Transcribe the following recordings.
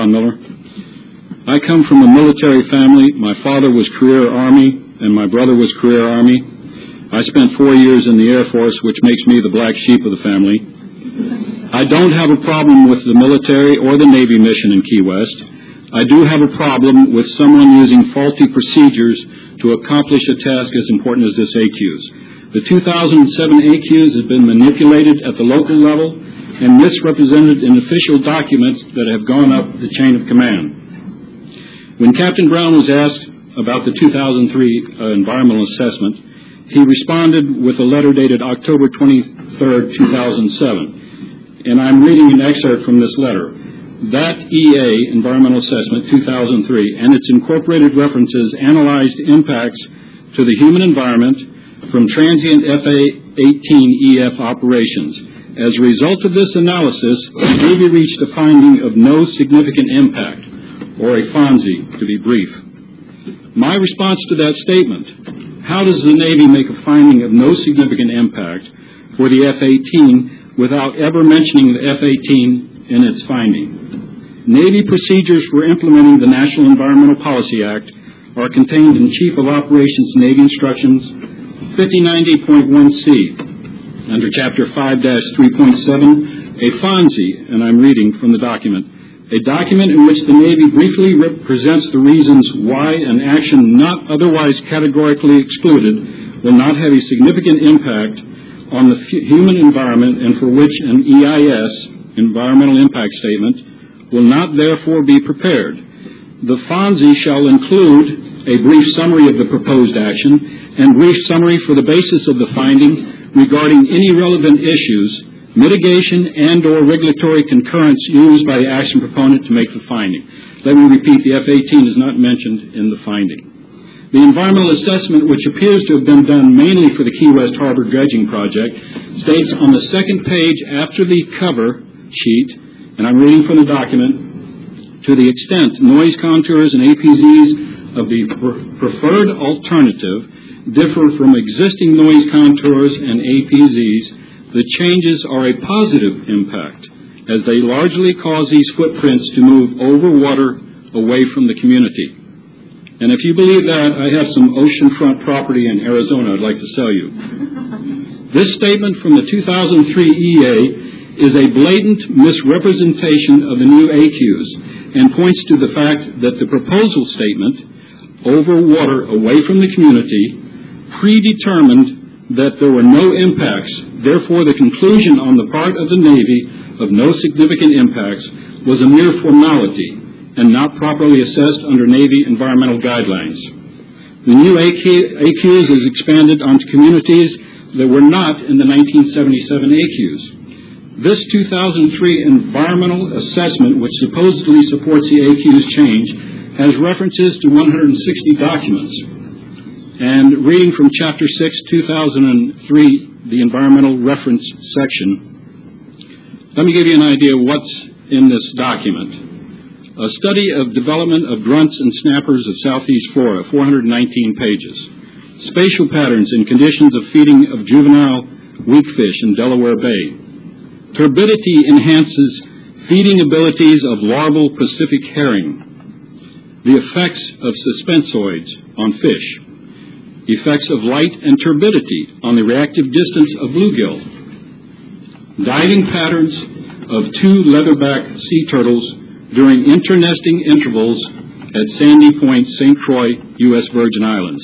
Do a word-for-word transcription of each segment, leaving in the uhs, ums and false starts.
Von Miller. I come from a military family. My father was career Army, and my brother was career Army. I spent four years in the Air Force, which makes me the black sheep of the family. I don't have a problem with the military or the Navy mission in Key West. I do have a problem with someone using faulty procedures to accomplish a task as important as this A Qs. The two thousand seven A Qs have been manipulated at the local level and misrepresented in official documents that have gone up the chain of command. When Captain Brown was asked about the two thousand three uh, environmental assessment, he responded with a letter dated October twenty-third, two thousand seven. And I'm reading an excerpt from this letter. That E A, Environmental Assessment two thousand three, and its incorporated references analyzed impacts to the human environment from transient F A eighteen E F operations. As a result of this analysis, the Navy reached a finding of no significant impact, or a FONSI, to be brief. My response to that statement: how does the Navy make a finding of no significant impact for the F eighteen without ever mentioning the F eighteen in its finding? Navy procedures for implementing the National Environmental Policy Act are contained in Chief of Operations Navy Instructions fifty ninety point one C. Under Chapter five dash three point seven, a FONSI, and I'm reading from the document, a document in which the Navy briefly presents the reasons why an action not otherwise categorically excluded will not have a significant impact on the human environment and for which an E I S, Environmental Impact Statement, will not therefore be prepared. The FONSI shall include a brief summary of the proposed action and brief summary for the basis of the finding regarding any relevant issues, mitigation and or regulatory concurrence used by the action proponent to make the finding. Let me repeat, the F eighteen is not mentioned in the finding. The environmental assessment, which appears to have been done mainly for the Key West Harbor dredging project, states on the second page after the cover sheet, and I'm reading from the document, to the extent noise contours and A P Zs of the pre- preferred alternative differ from existing noise contours and A P Zs, the changes are a positive impact, as they largely cause these footprints to move over water away from the community. And if you believe that, I have some oceanfront property in Arizona I'd like to sell you. This statement from the two thousand three E A is a blatant misrepresentation of the new A Qs and points to the fact that the proposal statement, over water away from the community, predetermined that there were no impacts. Therefore, the conclusion on the part of the Navy of no significant impacts was a mere formality and not properly assessed under Navy environmental guidelines. The new A Qs is expanded onto communities that were not in the nineteen seventy-seven A Qs. This two thousand three environmental assessment, which supposedly supports the A Qs change, has references to one hundred sixty documents. And reading from Chapter six, two thousand three, the Environmental Reference section, let me give you an idea of what's in this document. A study of development of grunts and snappers of southeast Florida, four hundred nineteen pages. Spatial patterns and conditions of feeding of juvenile weakfish in Delaware Bay. Turbidity enhances feeding abilities of larval Pacific herring. The effects of suspensoids on fish. Effects of light and turbidity on the reactive distance of bluegill. Diving patterns of two leatherback sea turtles during internesting intervals at Sandy Point, Saint Croix, U S Virgin Islands.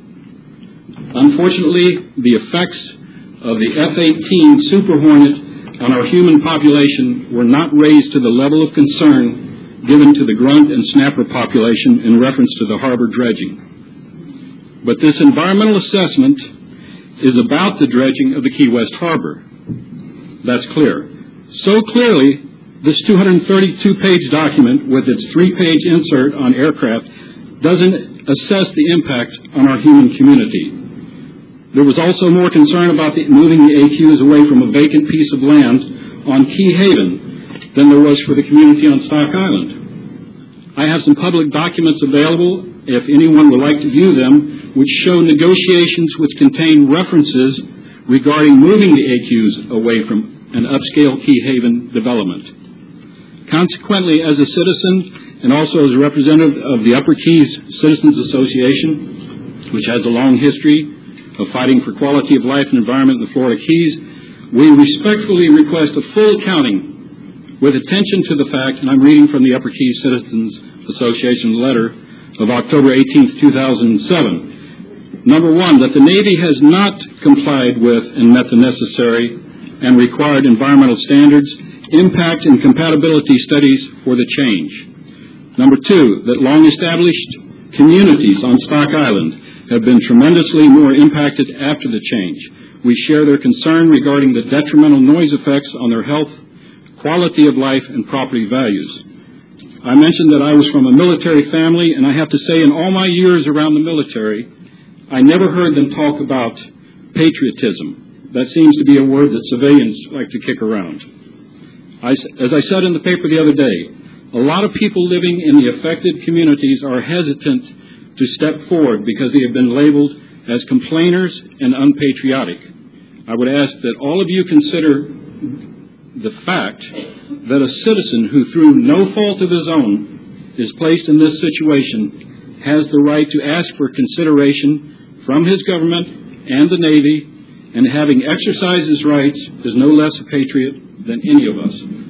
Unfortunately, the effects of the F eighteen Super Hornet on our human population were not raised to the level of concern given to the grunt and snapper population in reference to the harbor dredging. But this environmental assessment is about the dredging of the Key West Harbor. That's clear. So clearly, this two hundred thirty-two page document with its three-page insert on aircraft doesn't assess the impact on our human community. There was also more concern about the, moving the A Qs away from a vacant piece of land on Key Haven than there was for the community on Stock Island. I have some public documents available, if anyone would like to view them, which show negotiations which contain references regarding moving the A Qs away from an upscale Key Haven development. Consequently, as a citizen and also as a representative of the Upper Keys Citizens Association, which has a long history of fighting for quality of life and environment in the Florida Keys, we respectfully request a full accounting with attention to the fact, and I'm reading from the Upper Keys Citizens Association letter of October eighteenth, two thousand seven. Number one, that the Navy has not complied with and met the necessary and required environmental standards, impact, and compatibility studies for the change. Number two, that long-established communities on Stock Island have been tremendously more impacted after the change. We share their concern regarding the detrimental noise effects on their health, quality of life, and property values. I mentioned that I was from a military family, and I have to say in all my years around the military, I never heard them talk about patriotism. That seems to be a word that civilians like to kick around. I, as I said in the paper the other day, a lot of people living in the affected communities are hesitant to step forward because they have been labeled as complainers and unpatriotic. I would ask that all of you consider the fact that a citizen who, through no fault of his own, is placed in this situation has the right to ask for consideration from his government and the Navy, and having exercised his rights is no less a patriot than any of us.